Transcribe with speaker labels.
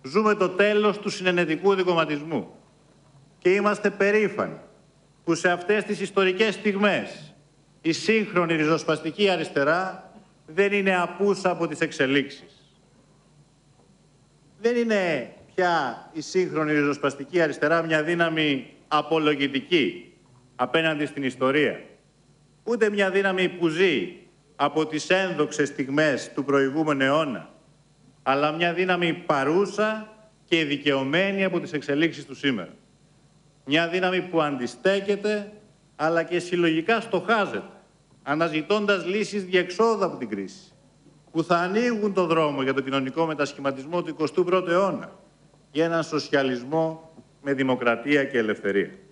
Speaker 1: Ζούμε το τέλος του συνενετικού δικομματισμού και είμαστε περήφανοι που σε αυτές τις ιστορικές στιγμές η σύγχρονη ριζοσπαστική αριστερά δεν είναι απούσα από τις εξελίξεις. Δεν είναι πια η σύγχρονη ριζοσπαστική αριστερά μια δύναμη απολογητική απέναντι στην ιστορία, ούτε μια δύναμη που ζει από τις ένδοξες στιγμές του προηγούμενου αιώνα, αλλά μια δύναμη παρούσα και δικαιωμένη από τις εξελίξεις του σήμερα. Μια δύναμη που αντιστέκεται, αλλά και συλλογικά στοχάζεται, αναζητώντας λύσεις διεξόδου από την κρίση, που θα ανοίγουν το δρόμο για τον κοινωνικό μετασχηματισμό του 21ου αιώνα, για έναν σοσιαλισμό με δημοκρατία και ελευθερία.